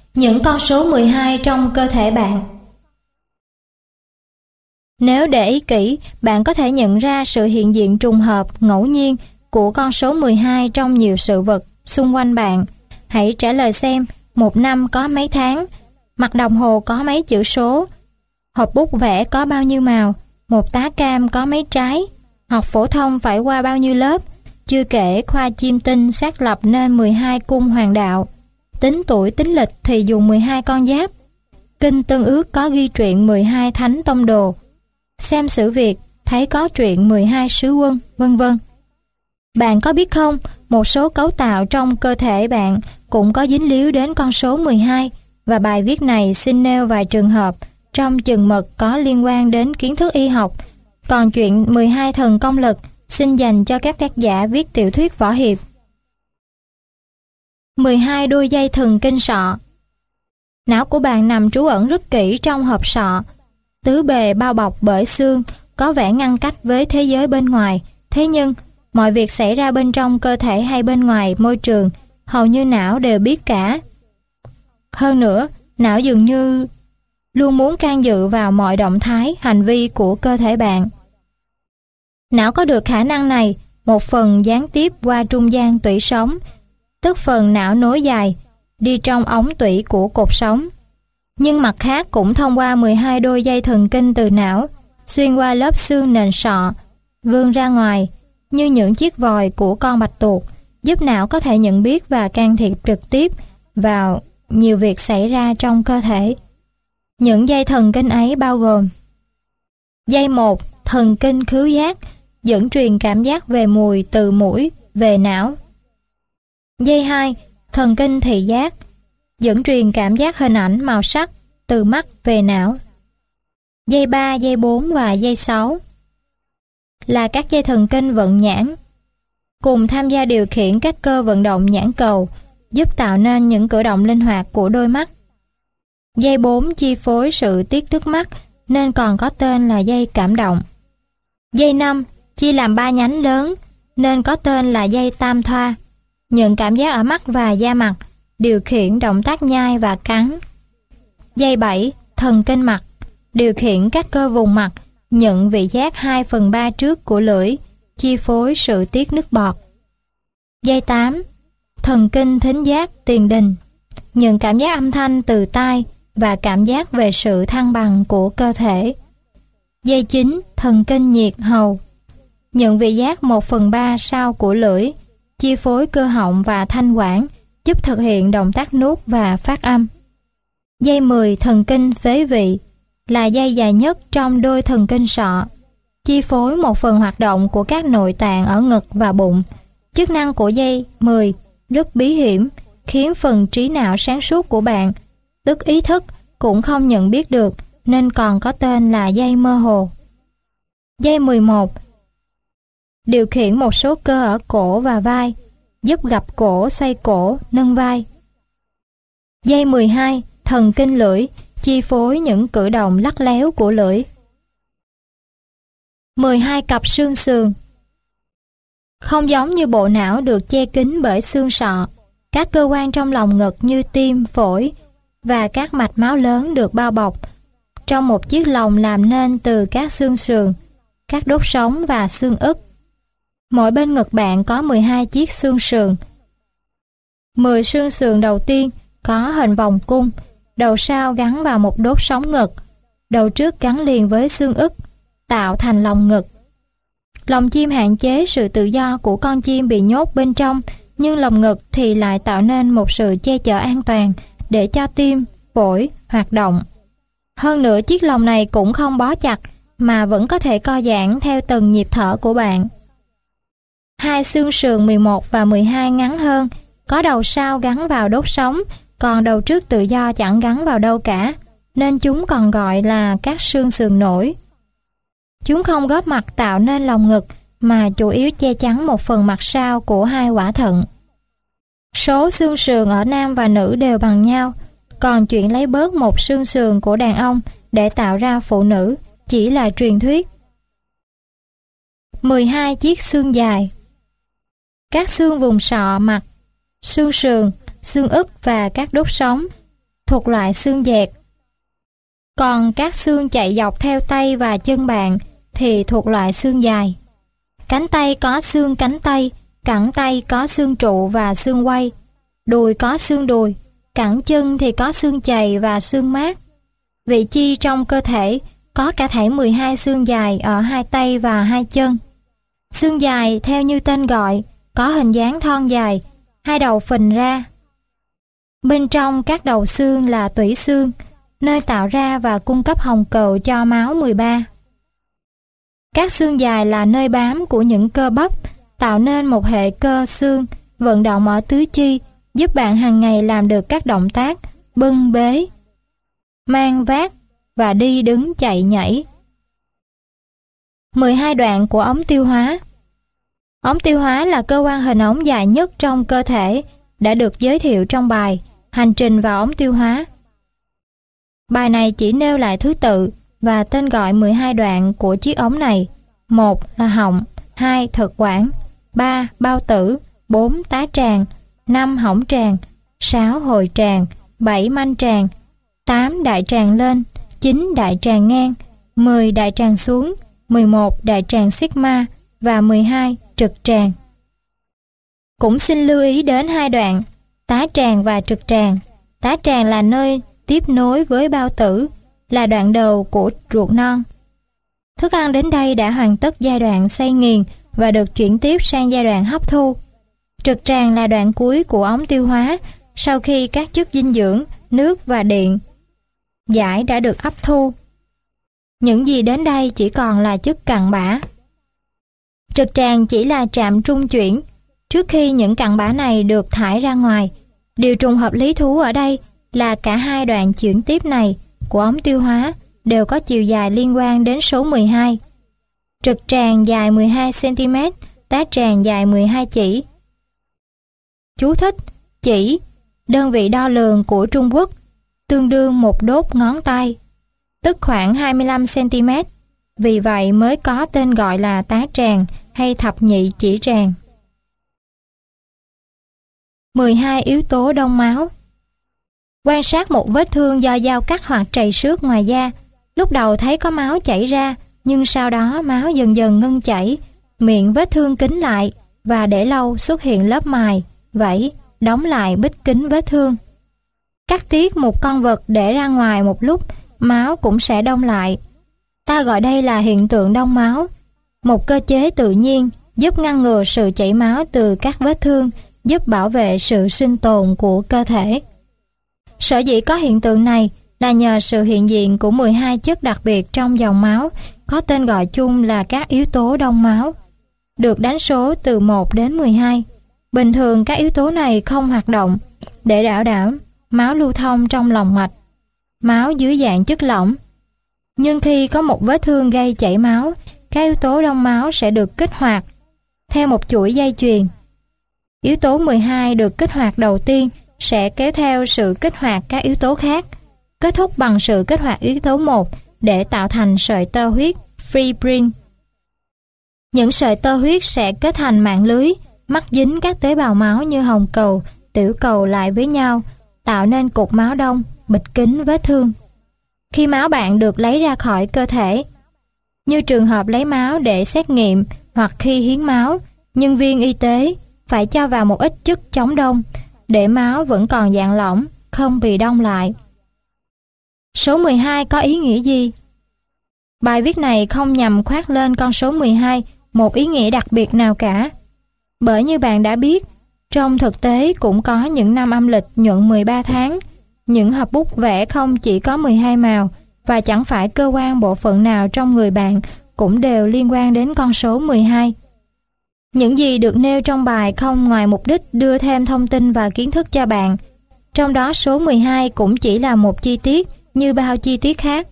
Những con số 12 trong cơ thể bạn. Nếu để ý kỹ, bạn có thể nhận ra sự hiện diện trùng hợp, ngẫu nhiên của con số 12 trong nhiều sự vật xung quanh bạn. Hãy trả lời xem, một năm có mấy tháng, mặt đồng hồ có mấy chữ số, hộp bút vẽ có bao nhiêu màu, một tá cam có mấy trái, học phổ thông phải qua bao nhiêu lớp, chưa kể khoa chiêm tinh xác lập nên 12 cung hoàng đạo. Tính tuổi tính lịch thì dùng 12 con giáp. Kinh Tân Ước có ghi truyện 12 thánh tông đồ. Xem sử việc thấy có truyện 12 sứ quân, vân vân. Bạn có biết không, một số cấu tạo trong cơ thể bạn cũng có dính líu đến con số 12, và bài viết này xin nêu vài trường hợp trong chừng mực có liên quan đến kiến thức y học. Còn chuyện 12 thần công lực xin dành cho các tác giả viết tiểu thuyết võ hiệp. 12 đôi dây thần kinh sọ. Não của bạn nằm trú ẩn rất kỹ trong hộp sọ, tứ bề bao bọc bởi xương, có vẻ ngăn cách với thế giới bên ngoài. Thế nhưng, mọi việc xảy ra bên trong cơ thể hay bên ngoài môi trường, hầu như não đều biết cả. Hơn nữa, não dường như luôn muốn can dự vào mọi động thái, hành vi của cơ thể bạn. Não có được khả năng này, một phần gián tiếp qua trung gian tủy sống, tức phần não nối dài, đi trong ống tủy của cột sống. Nhưng mặt khác cũng thông qua 12 đôi dây thần kinh từ não, xuyên qua lớp xương nền sọ, vươn ra ngoài, như những chiếc vòi của con bạch tuộc, giúp não có thể nhận biết và can thiệp trực tiếp vào nhiều việc xảy ra trong cơ thể. Những dây thần kinh ấy bao gồm: dây 1, thần kinh khứu giác, dẫn truyền cảm giác về mùi từ mũi về não. Dây 2, thần kinh thị giác, dẫn truyền cảm giác hình ảnh màu sắc từ mắt về não. Dây 3, dây 4 và dây 6 là các dây thần kinh vận nhãn, cùng tham gia điều khiển các cơ vận động nhãn cầu, giúp tạo nên những cử động linh hoạt của đôi mắt. Dây 4 chi phối sự tiết nước mắt nên còn có tên là dây cảm động. Dây 5 chia làm 3 nhánh lớn nên có tên là dây tam thoa, nhận cảm giác ở mắt và da mặt, điều khiển động tác nhai và cắn. Dây 7, thần kinh mặt, điều khiển các cơ vùng mặt, nhận vị giác 2/3 trước của lưỡi, chi phối sự tiết nước bọt. Dây 8, thần kinh thính giác tiền đình, nhận cảm giác âm thanh từ tai và cảm giác về sự thăng bằng của cơ thể. Dây 9, thần kinh nhiệt hầu, nhận vị giác 1/3 sau của lưỡi, chi phối cơ họng và thanh quản, giúp thực hiện động tác nuốt và phát âm. Dây 10, thần kinh phế vị, là dây dài nhất trong đôi thần kinh sọ, chi phối một phần hoạt động của các nội tạng ở ngực và bụng. Chức năng của dây 10 rất bí hiểm, khiến phần trí não sáng suốt của bạn, tức ý thức, cũng không nhận biết được, nên còn có tên là dây mơ hồ. Dây 11 điều khiển một số cơ ở cổ và vai, giúp gập cổ, xoay cổ, nâng vai. Dây 12, thần kinh lưỡi, chi phối những cử động lắc léo của lưỡi. 12 cặp xương sườn. Không giống như bộ não được che kín bởi xương sọ, các cơ quan trong lòng ngực như tim, phổi và các mạch máu lớn được bao bọc trong một chiếc lồng làm nên từ các xương sườn, các đốt sống và xương ức. Mỗi bên ngực bạn có 12 chiếc xương sườn. 10 xương sườn đầu tiên có hình vòng cung, đầu sau gắn vào một đốt sống ngực, đầu trước gắn liền với xương ức, tạo thành lồng ngực. Lồng chim hạn chế sự tự do của con chim bị nhốt bên trong, nhưng lồng ngực thì lại tạo nên một sự che chở an toàn để cho tim, phổi hoạt động. Hơn nữa, chiếc lồng này cũng không bó chặt mà vẫn có thể co giãn theo từng nhịp thở của bạn. Hai xương sườn 11 và 12 ngắn hơn, có đầu sau gắn vào đốt sống, còn đầu trước tự do chẳng gắn vào đâu cả, nên chúng còn gọi là các xương sườn nổi. Chúng không góp mặt tạo nên lồng ngực, mà chủ yếu che chắn một phần mặt sau của hai quả thận. Số xương sườn ở nam và nữ đều bằng nhau, còn chuyện lấy bớt một xương sườn của đàn ông để tạo ra phụ nữ chỉ là truyền thuyết. 12 chiếc xương dài. Các xương vùng sọ mặt, xương sườn, xương ức và các đốt sống thuộc loại xương dẹt. Còn các xương chạy dọc theo tay và chân bạn thì thuộc loại xương dài. Cánh tay có xương cánh tay, cẳng tay có xương trụ và xương quay, đùi có xương đùi, cẳng chân thì có xương chày và xương mát. Vị chi trong cơ thể có cả thảy 12 xương dài ở hai tay và hai chân. Xương dài theo như tên gọi, có hình dáng thon dài, hai đầu phình ra. Bên trong các đầu xương là tủy xương, nơi tạo ra và cung cấp hồng cầu cho máu 13. Các xương dài là nơi bám của những cơ bắp, tạo nên một hệ cơ xương vận động ở tứ chi, giúp bạn hàng ngày làm được các động tác bưng bế, mang vác và đi đứng chạy nhảy. 12 đoạn của ống tiêu hóa. Ống tiêu hóa là cơ quan hình ống dài nhất trong cơ thể, đã được giới thiệu trong bài Hành trình vào ống tiêu hóa. Bài này chỉ nêu lại thứ tự và tên gọi 12 đoạn của chiếc ống này. 1 là họng, 2 thực quản, 3 bao tử, 4 tá tràng, 5 hõng tràng, 6 hồi tràng, 7 manh tràng, 8 đại tràng lên, 9 đại tràng ngang, 10 đại tràng xuống, 11 đại tràng sigma và 12 trực tràng. Cũng xin lưu ý đến hai đoạn tá tràng và trực tràng. Tá tràng là nơi tiếp nối với bao tử, là đoạn đầu của ruột non. Thức ăn đến đây đã hoàn tất giai đoạn xay nghiền và được chuyển tiếp sang giai đoạn hấp thu. Trực tràng là đoạn cuối của ống tiêu hóa, sau khi các chất dinh dưỡng, nước và điện giải đã được hấp thu. Những gì đến đây chỉ còn là chất cặn bã. Trực tràng chỉ là trạm trung chuyển, trước khi những cặn bã này được thải ra ngoài. Điều trùng hợp lý thú ở đây là cả hai đoạn chuyển tiếp này của ống tiêu hóa đều có chiều dài liên quan đến số 12. Trực tràng dài 12 cm, tá tràng dài 12 chỉ. Chú thích: chỉ, đơn vị đo lường của Trung Quốc, tương đương một đốt ngón tay, tức khoảng 25 cm. Vì vậy mới có tên gọi là tá tràng hay thập nhị chỉ tràng. 12 yếu tố đông máu. Quan sát một vết thương do dao cắt hoặc trầy xước ngoài da. Lúc đầu thấy có máu chảy ra, nhưng sau đó máu dần dần ngưng chảy, miệng vết thương kín lại và để lâu xuất hiện lớp mài, vảy, đóng lại bít kín vết thương. Cắt tiết một con vật để ra ngoài một lúc, máu cũng sẽ đông lại. Ta gọi đây là hiện tượng đông máu, một cơ chế tự nhiên giúp ngăn ngừa sự chảy máu từ các vết thương, giúp bảo vệ sự sinh tồn của cơ thể. Sở dĩ có hiện tượng này là nhờ sự hiện diện của 12 chất đặc biệt trong dòng máu, có tên gọi chung là các yếu tố đông máu, được đánh số từ 1 đến 12. Bình thường các yếu tố này không hoạt động để bảo đảm máu lưu thông trong lòng mạch, máu dưới dạng chất lỏng. Nhưng khi có một vết thương gây chảy máu, các yếu tố đông máu sẽ được kích hoạt theo một chuỗi dây chuyền. Yếu tố 12 được kích hoạt đầu tiên sẽ kéo theo sự kích hoạt các yếu tố khác, kết thúc bằng sự kích hoạt yếu tố 1 để tạo thành sợi tơ huyết fibrin. Những sợi tơ huyết sẽ kết thành mạng lưới, mắc dính các tế bào máu như hồng cầu, tiểu cầu lại với nhau, tạo nên cục máu đông, bịt kín vết thương. Khi máu bạn được lấy ra khỏi cơ thể, như trường hợp lấy máu để xét nghiệm hoặc khi hiến máu, nhân viên y tế phải cho vào một ít chất chống đông để máu vẫn còn dạng lỏng, không bị đông lại. Số 12 có ý nghĩa gì? Bài viết này không nhằm khoác lên con số 12 một ý nghĩa đặc biệt nào cả. Bởi như bạn đã biết, trong thực tế cũng có những năm âm lịch nhuận 13 tháng, những hộp bút vẽ không chỉ có 12 màu, và chẳng phải cơ quan bộ phận nào trong người bạn cũng đều liên quan đến con số 12. Những gì được nêu trong bài không ngoài mục đích đưa thêm thông tin và kiến thức cho bạn. Trong đó số 12 cũng chỉ là một chi tiết như bao chi tiết khác.